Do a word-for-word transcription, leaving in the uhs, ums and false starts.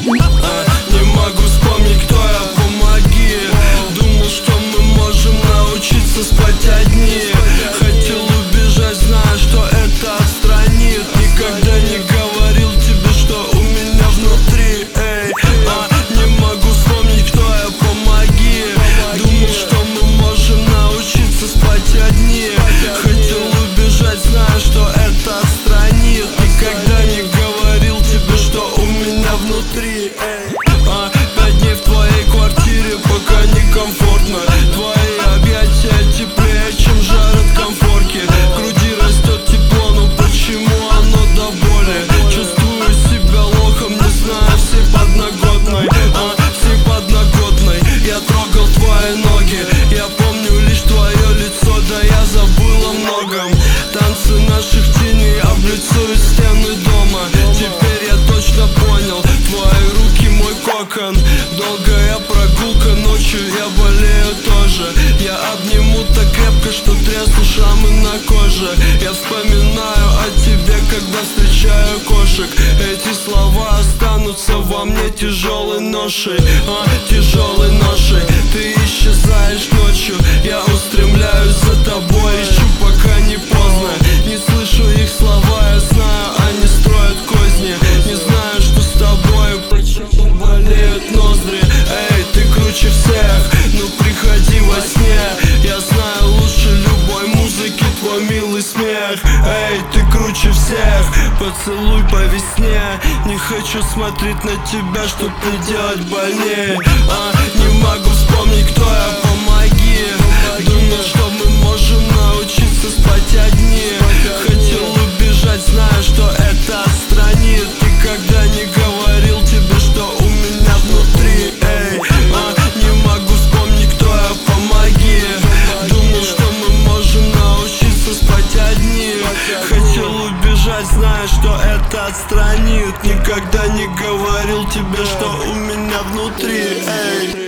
а, Не могу вспомнить, кто я, помоги. Думал, что мы можем научиться спать одни. Хотел убежать, зная, что это отстранит. Никогда не говорил тебе, что у меня внутри. Эй, а, не могу вспомнить, кто я, помоги. Думал, что мы можем научиться спать одни. Хотел убежать, зная, что это отстранит. Никогда не говорил тебе, что у меня внутри. Эй, а, пять дней в твоей квартире, пока некомфортно. Твои объятия теплее, чем жар от комфорки. В груди растет тепло, но почему оно до боли? Чувствую себя лохом, не знаю всей подноготной, а, всей подноготной. Я трогал твои ноги, я помню лишь твое лицо, да я забыл о многом. Танцы наших теней облицуют стены дома. Теперь я точно понял, твои руки мой кокон. Долгая прогулка ночью, я болею тоже. Я обниму так крепко, что треснут шрамы на коже. Я вспоминаю о тебе, когда встречаю кошек. Эти слова останутся во мне тяжелой ношей, а, тяжелой ношей. Ты исчезаешь ночью, я устремляюсь за тобой. Ищу, пока не поздно. Не слышу их слова, я знаю, они строят козни. Не знаю, что с тобой, почему болеют ноздри. Эй, ты круче всех, ну приходи во сне. Я знаю лучше любой музыки твой милый смех. Эй, ты круче всех, поцелуй по весне. Не хочу смотреть на тебя, чтоб не делать больнее, а, не могу вспомнить, кто я, помоги. Думал, что мы можем научиться спать одни. Хотел убежать, зная, что это отстранит. Никогда не говорил тебе, что у меня внутри. Эй, а, не могу вспомнить, кто я, помоги. Думал, что мы можем научиться спать одни. Хотел убежать, зная, что это отстранит. Никогда не говорил тебе, что у меня внутри. Эй.